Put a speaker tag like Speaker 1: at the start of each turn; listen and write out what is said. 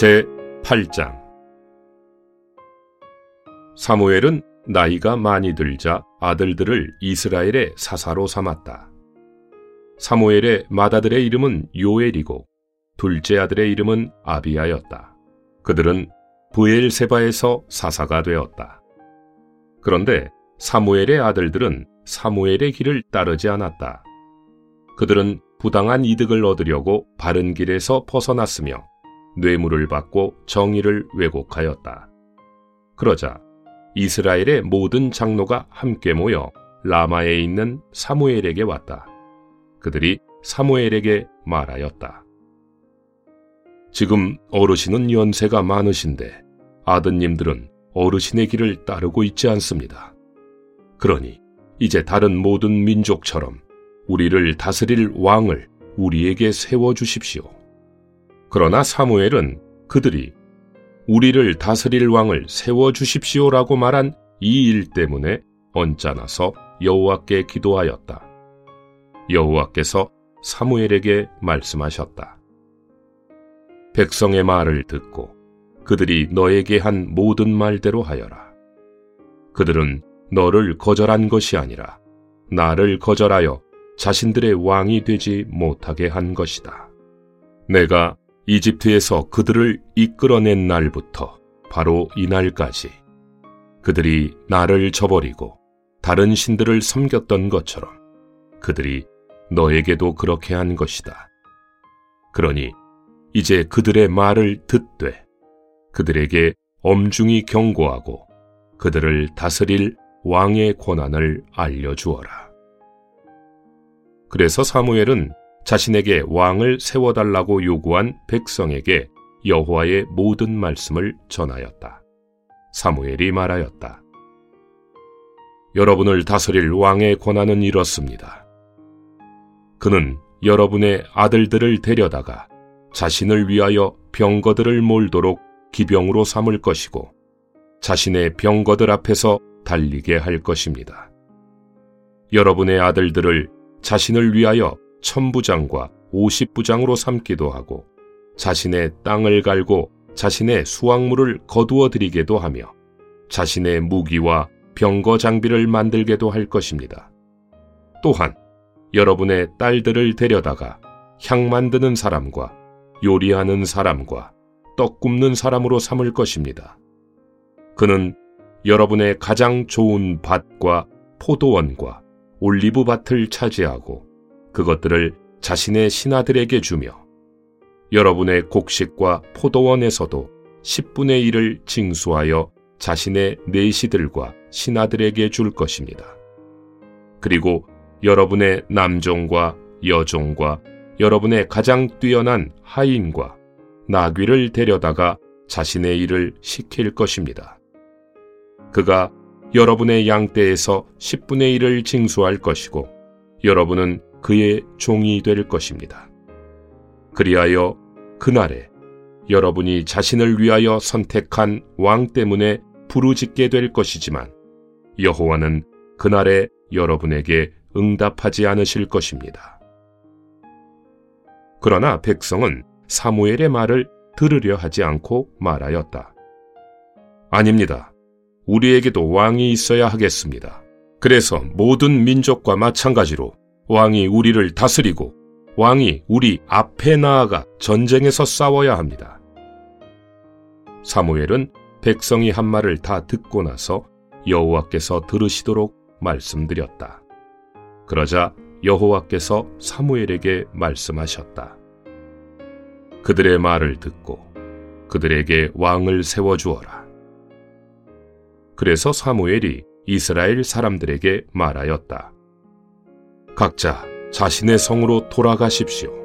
Speaker 1: 제8장. 사무엘은 나이가 많이 들자 아들들을 이스라엘의 사사로 삼았다. 사무엘의 맏아들의 이름은 요엘이고 둘째 아들의 이름은 아비야였다. 그들은 브엘세바에서 사사가 되었다. 그런데 사무엘의 아들들은 사무엘의 길을 따르지 않았다. 그들은 부당한 이득을 얻으려고 바른 길에서 벗어났으며 뇌물을 받고 정의를 왜곡하였다. 그러자 이스라엘의 모든 장로가 함께 모여 라마에 있는 사무엘에게 왔다. 그들이 사무엘에게 말하였다. 지금 어르신은 연세가 많으신데 아드님들은 어르신의 길을 따르고 있지 않습니다. 그러니 이제 다른 모든 민족처럼 우리를 다스릴 왕을 우리에게 세워주십시오. 그러나 사무엘은 그들이 우리를 다스릴 왕을 세워주십시오라고 말한 이 일 때문에 언짢아서 여호와께 기도하였다. 여호와께서 사무엘에게 말씀하셨다. 백성의 말을 듣고 그들이 너에게 한 모든 말대로 하여라. 그들은 너를 거절한 것이 아니라 나를 거절하여 자신들의 왕이 되지 못하게 한 것이다. 내가 이집트에서 그들을 이끌어낸 날부터 바로 이날까지 그들이 나를 저버리고 다른 신들을 섬겼던 것처럼 그들이 너에게도 그렇게 한 것이다. 그러니 이제 그들의 말을 듣되 그들에게 엄중히 경고하고 그들을 다스릴 왕의 권한을 알려주어라. 그래서 사무엘은 자신에게 왕을 세워달라고 요구한 백성에게 여호와의 모든 말씀을 전하였다. 사무엘이 말하였다. 여러분을 다스릴 왕의 권한은 이렇습니다. 그는 여러분의 아들들을 데려다가 자신을 위하여 병거들을 몰도록 기병으로 삼을 것이고 자신의 병거들 앞에서 달리게 할 것입니다. 여러분의 아들들을 자신을 위하여 1000부장과 50부장으로 삼기도 하고 자신의 땅을 갈고 자신의 수확물을 거두어 드리게도 하며 자신의 무기와 병거 장비를 만들게도 할 것입니다. 또한 여러분의 딸들을 데려다가 향 만드는 사람과 요리하는 사람과 떡 굽는 사람으로 삼을 것입니다. 그는 여러분의 가장 좋은 밭과 포도원과 올리브 밭을 차지하고 그것들을 자신의 신하들에게 주며 여러분의 곡식과 포도원에서도 10분의 1을 징수하여 자신의 내시들과 신하들에게 줄 것입니다. 그리고 여러분의 남종과 여종과 여러분의 가장 뛰어난 하인과 나귀를 데려다가 자신의 일을 시킬 것입니다. 그가 여러분의 양떼에서 10분의 1을 징수할 것이고 여러분은 그의 종이 될 것입니다. 그리하여 그날에 여러분이 자신을 위하여 선택한 왕 때문에 부르짖게 될 것이지만 여호와는 그날에 여러분에게 응답하지 않으실 것입니다. 그러나 백성은 사무엘의 말을 들으려 하지 않고 말하였다. 아닙니다. 우리에게도 왕이 있어야 하겠습니다. 그래서 모든 민족과 마찬가지로 왕이 우리를 다스리고 왕이 우리 앞에 나아가 전쟁에서 싸워야 합니다. 사무엘은 백성이 한 말을 다 듣고 나서 여호와께서 들으시도록 말씀드렸다. 그러자 여호와께서 사무엘에게 말씀하셨다. 그들의 말을 듣고 그들에게 왕을 세워주어라. 그래서 사무엘이 이스라엘 사람들에게 말하였다. 각자 자신의 성으로 돌아가십시오.